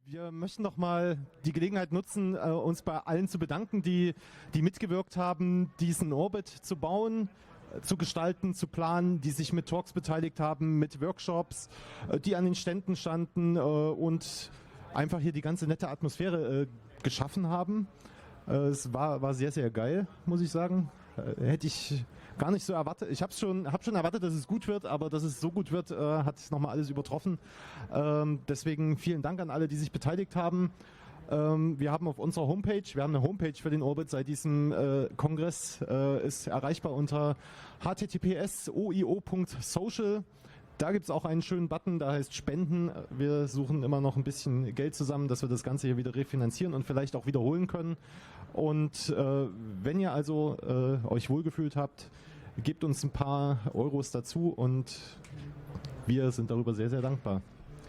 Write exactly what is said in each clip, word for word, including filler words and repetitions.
Wir möchten noch mal die Gelegenheit nutzen, äh, uns bei allen zu bedanken, die, die mitgewirkt haben, diesen Orbit zu bauen, äh, zu gestalten, zu planen, die sich mit Talks beteiligt haben, mit Workshops, äh, die an den Ständen standen äh, und einfach hier die ganze nette Atmosphäre äh, geschaffen haben. Äh, es war, war sehr, sehr geil, muss ich sagen. Äh, hätte ich gar nicht so erwartet. Ich habe schon, hab schon erwartet, dass es gut wird, aber dass es so gut wird, äh, hat nochmal alles übertroffen. Ähm, deswegen vielen Dank an alle, die sich beteiligt haben. Ähm, wir haben auf unserer Homepage, wir haben eine Homepage für den Orbit seit diesem äh, Kongress, äh, ist erreichbar unter h t t p s o i o punkt social. Da gibt es auch einen schönen Button, da heißt Spenden. Wir suchen immer noch ein bisschen Geld zusammen, dass wir das Ganze hier wieder refinanzieren und vielleicht auch wiederholen können. Und äh, wenn ihr also äh, euch wohlgefühlt habt, gebt uns ein paar Euros dazu und wir sind darüber sehr, sehr dankbar.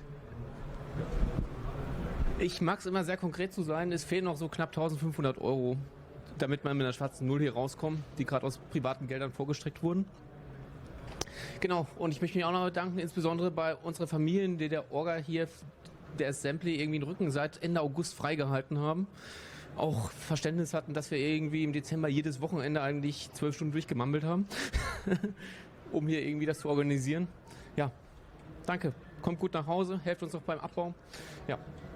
Ich mag es immer sehr konkret zu sein. Es fehlen noch so knapp eintausendfünfhundert Euro, damit man mit einer schwarzen Null hier rauskommt, die gerade aus privaten Geldern vorgestreckt wurden. Genau, und ich möchte mich auch noch bedanken, insbesondere bei unserer Familien, die der Orga hier, der Assembly irgendwie den Rücken seit Ende August freigehalten haben. Auch Verständnis hatten, dass wir irgendwie im Dezember jedes Wochenende eigentlich zwölf Stunden durchgemammelt haben, um hier irgendwie das zu organisieren. Ja, danke. Kommt gut nach Hause, helft uns auch beim Abbau. Ja.